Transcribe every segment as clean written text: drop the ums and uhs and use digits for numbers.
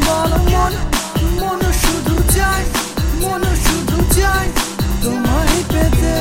বলো মন, মন শুধু চায়, মন শুধু চায় তোমায় পেতে।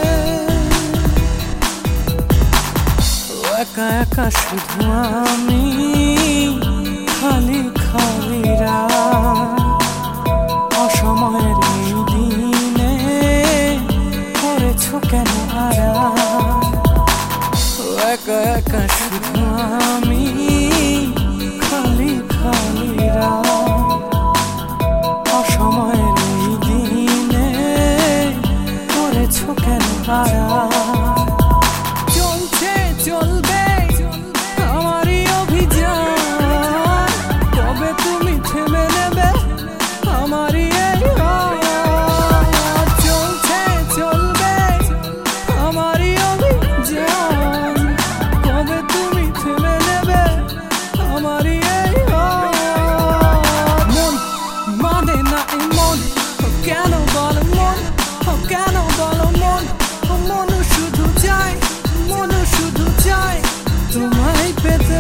একা একা শুধু আমি, খালি খালি রাত, অসময়ের এই দিনে করেছ কেন আড়াল। একা একা শুধু আমি, খালি খালি রাত, অসময়ের এই দিনে করেছ কেন আড়াল। চলছে চলবে আমারই অভিযান, কবে তুমি থেমে নেবে আমারই এই হাল। চলছে চলবে আমারই অভিযান, কবে তুমি থেমে নেবে আমারই এই হাল। মন মানে না এই মন, কেন বলো মন, কেন বলো মন, মন শুধু চায়, মন শুধু চায় তোমায় পেতে।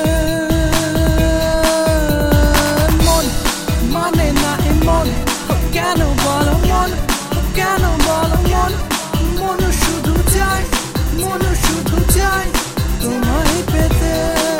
মন মানে না এই মন, কেন বলো মন, কেন বলো মন, মন শুধু চায়, মন শুধু চায় তোমায় পেতে।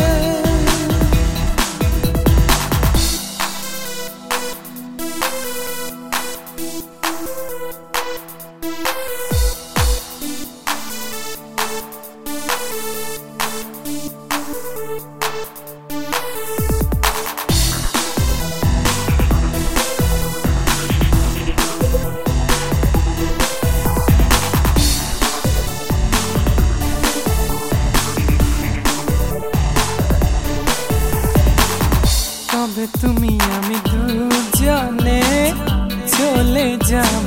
তবে তুমি আমি দুজনে চলে যাব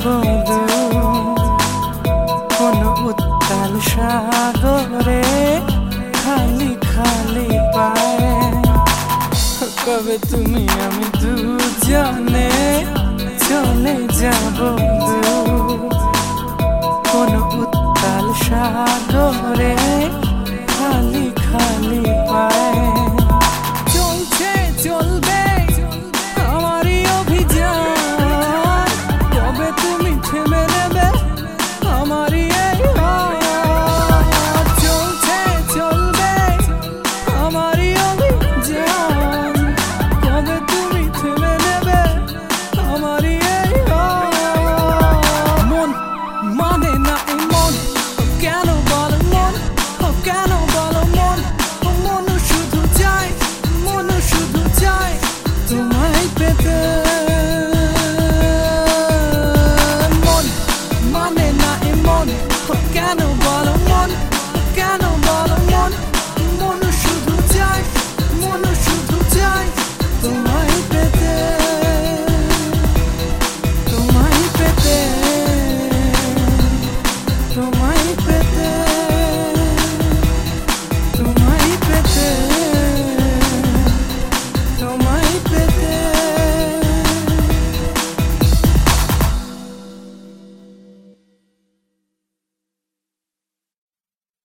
কোনো উত্তাল সাগরে, খালি খালি পায়ে। কবে তুমি আমি দুজনে চলে যাব কোনো উত্তাল সাগরে,